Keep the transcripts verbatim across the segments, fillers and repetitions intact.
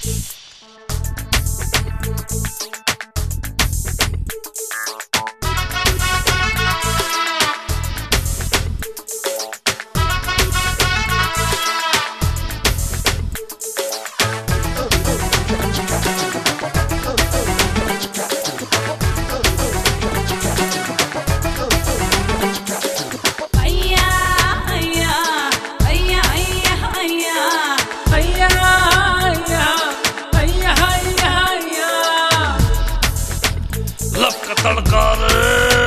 तड़का रे,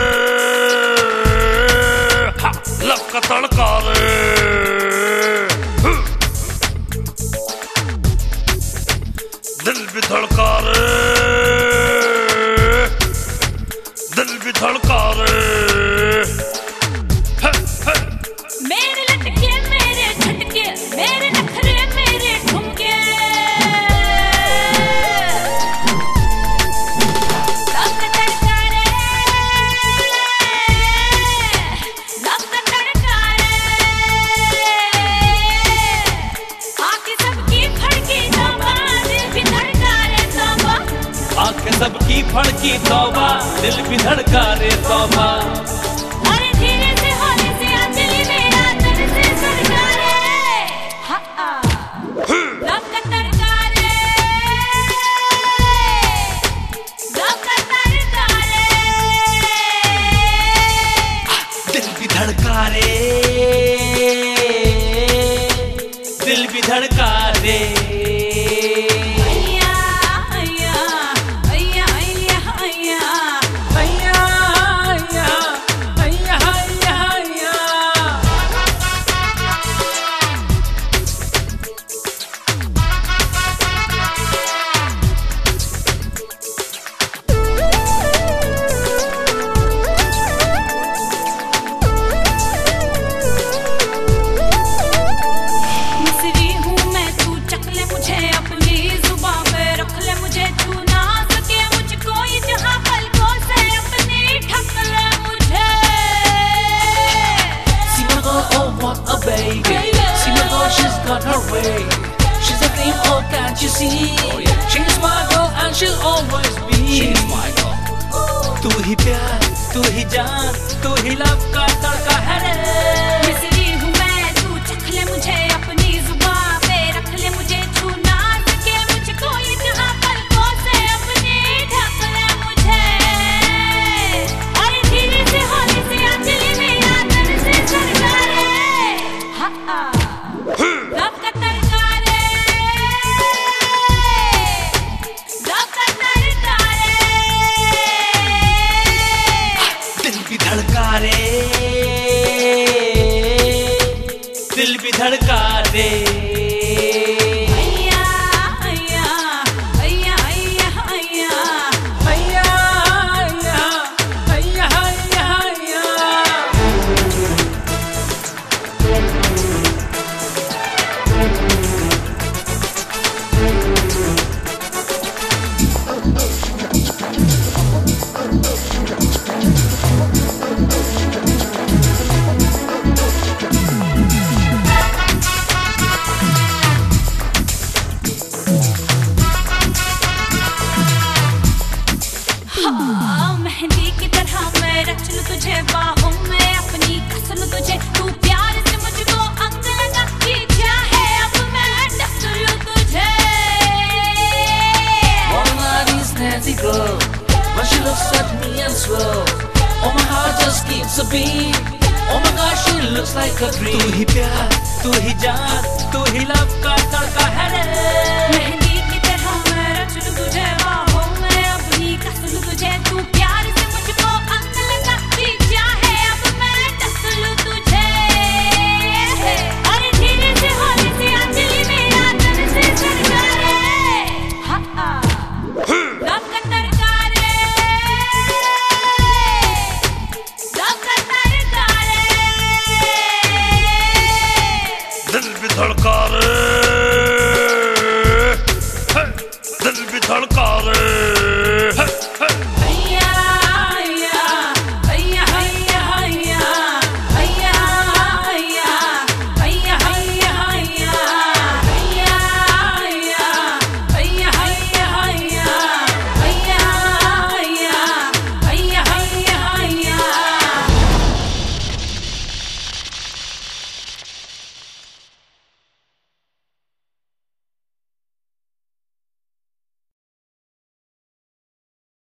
लव का तड़का रे, दिल भी धड़का रे, दिल भी धड़का रे। मेरे लटके मेरे झटके, मेरे नखरे मेरे ठुमके, लव का तड़का रे, लव का तड़का रे, आके सबकी फड़की तौबा, दिल भी धड़का रे तौबा, आके सबकी फड़की तौबा, दिल भी धड़का रे तौबा। अरे धीरे से हौले से अंजलि मेरा तन से सरका रे, हाँ लव का तड़का रे, लव का तड़का रे, दिल भी धड़का रे, दिल भी धड़का रे। अय्या अय्या अय्या अय्या अय्या अय्या अय्या अय्या अय्या अय्या। मिस्री हूँ मैं, तू चख ले मुझे अपनी जुबां पे, रख ले मुझे, छू ना सके मुझको ये जहां, पलकों से अपनी ढक ले मुझे। See my girl, oh what a baby. See my girl, she's got her way. She's a dream, oh can't you see? She's my girl and she'll always be. She's my girl. तू ही प्यार, तू ही जान, तू ही love का तड़का है रे। मिस्री हूँ मैं, तू चख ले मुझे अपनी जुबां पे, रख ले मुझे, छू ना सके मुझको ये जहां, पलकों से अपनी ढक ले मुझे। अरे धीरे से हौले से अंजलि मेरा तन से सरका रे, हाँ लव का तड़का रे, लव का तड़का रे, दिल भी धड़का रे, दिल भी धड़का रे। अय्या अय्या अय्या अय्या अय्या अय्या अय्या अय्या अय्या अय्या। हाँ, मेहंदी की तरह मैं रच लूं तुझे बाहों में अपनी, कस लूं तुझे, तू प्यार से मुझको अंग लगा, ये क्या है अब मैं डस लूं तुझे। One night is Nancy girl. When she looks at me and swirl, oh my heart just skips a beat. Oh my gosh, she looks like a तू dream. ही प्यार, तू ही जान, तू ही लव का तड़का है रे। मेहंदी